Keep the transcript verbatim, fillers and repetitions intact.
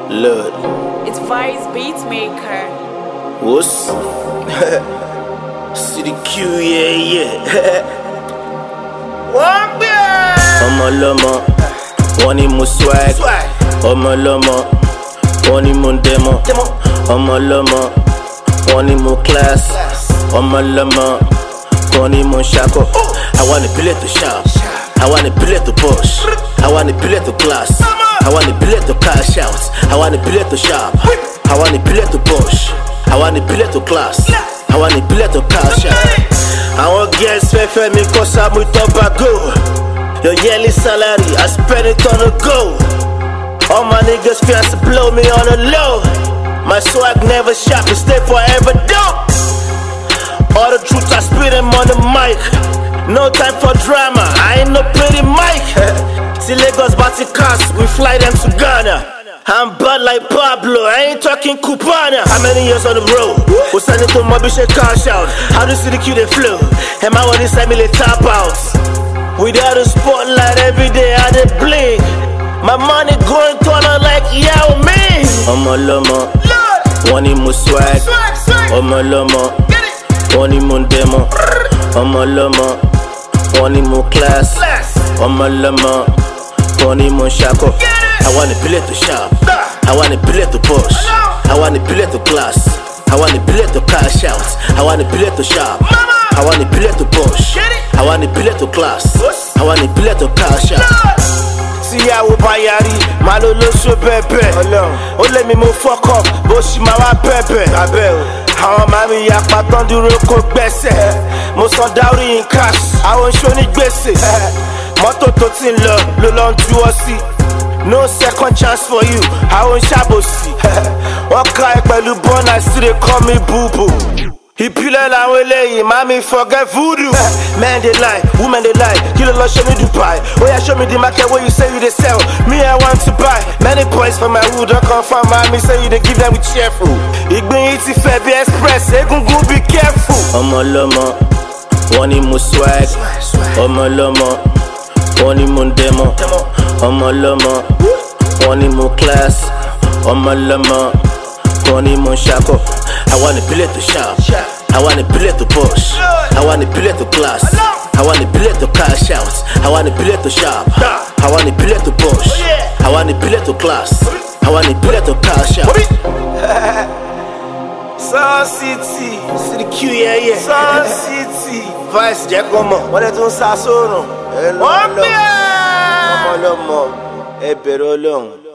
Lord. It's Vice Beatmaker. What's City Q, yeah, yeah. One beer. Ọmọ lọ́mọ, wọ́n ní mo swag. Ọmọ lọ́mọ, wọ́n ní mo demo. Ọmọ lọ́mọ, wọ́n ní mo class. Ọmọ lọ́mọ, wọ́n ní mo shako. I want to play to sharp. I want to play to push. I want to play to class. I want to play to cash out. I want to play to sharp. I want to play to push. I want to play to class. I want to play to cash out. I want girls fair me cause I'm with tobacco. Your yearly salary, I spend it on the go. All my niggas fears to blow me on the low. My swag never shop, it stay forever dope. All the truth I spit them on the mic. No time for drama, I ain't no pretty mic. See Lagos Bati cars, we fly them to Ghana. I'm bad like Pablo, I ain't talking Cubana. How many years on the road? We'll send it to my bitch and cash out. How do you see the Q they flow? And my one inside me they tap out. Without a spotlight every day I dey blink. My money going taller like Yao Ming. Ọmọ lọ́mọ, wọ́n ní mo swag. Ọmọ lọ́mọ, wọ́n ní mo demo. Ọmọ lọ́mọ, wọ́n ní mo class. Ọmọ lọ́mọ, wọ́n ní mo shako. I wanna play to sharp. I wanna play to push. I wanna play to class. I wanna play to cash out. I wanna play to sharp. I wanna play to push. I wanna play to class. I wanna play to cash out. See how we buy yari, malo lo so pepe. Oh let me move fuck up, but she ma wa pepe. Àwọn mami yapa tán dúró kó gbẹ́sẹ̀. Mo san dowry in cash, àwọn ṣó ní gbèsè. Mọ́tò tó ti ń lọ ló lọ ń juwọ́ sí. No second chance for you, àwọn ṣàbòsí. Wọ́n ká ẹ pẹ̀lú bọ́n, I still dey call me boo-boo. Ìpìlẹ̀ làwọn eléyìí, mami forget voodoo. Men dey lie, women dey lie, kí ló lọ show me Dubai? Oya show me the market where you say you dey sell. Me I want to buy, many boys from my hood don confirm mami say you dey give them with cheerful. Ìgbín yìí ti fẹ́ bí express, egungun be careful. Ọmọ lọ́mọ, wọ́n ní mo swag. Ọmọ lọ́mọ, wọ́n ní mo demo. Ọmọ lọ́mọ, wọ́n ní mo class. Ọmọ lọ́mọ, wọ́n ní mo shako. I wanna play to sharp. I wanna play to push. I wanna play to class. I wanna play to cash out. I wanna play to sharp. I wanna play to push. I wanna play to class. I wanna play to cash out. Sun City, City Q, yeah, yeah. Sun City, Vice Giacomo. What are you doing, Sassoro? One beer. Ọmọ lọ́mọ, ẹ bẹ̀rẹ̀ Ọlọ́run.